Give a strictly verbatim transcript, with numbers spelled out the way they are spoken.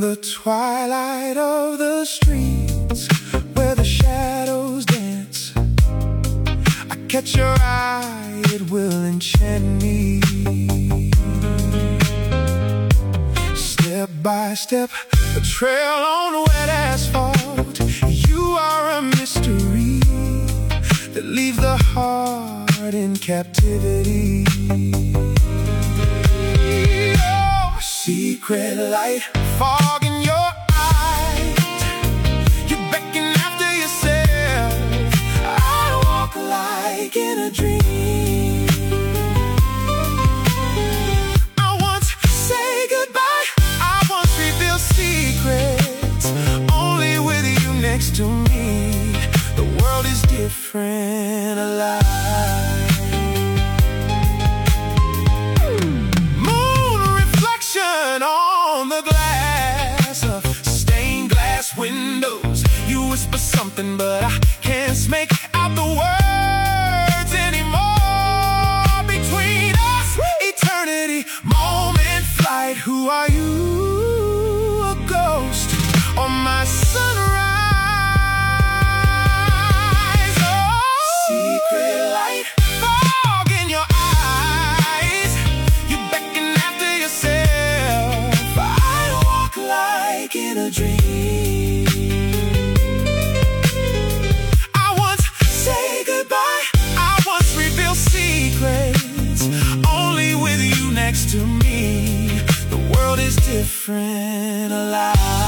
the twilight of the streets, where the shadows dance, I catch your eye, it will enchant me. Step by step, a trail on wet asphalt, you are a mystery that leaves the heart in captivity. Oh, secret light, fog in your eyes, you beckon after yourself. I walk like in a dream. I once say goodbye, I once reveal secrets, only with you next to me. The world is different, alive. Moon reflection on the glass of stained glass windows. You whisper something, but I can't make out the words anymore. Between us, eternity, moment, flight. Who are you? A ghost or my sunrise? In a dream, I once say goodbye, I once reveal secrets, only with you next to me. The world is different, alive.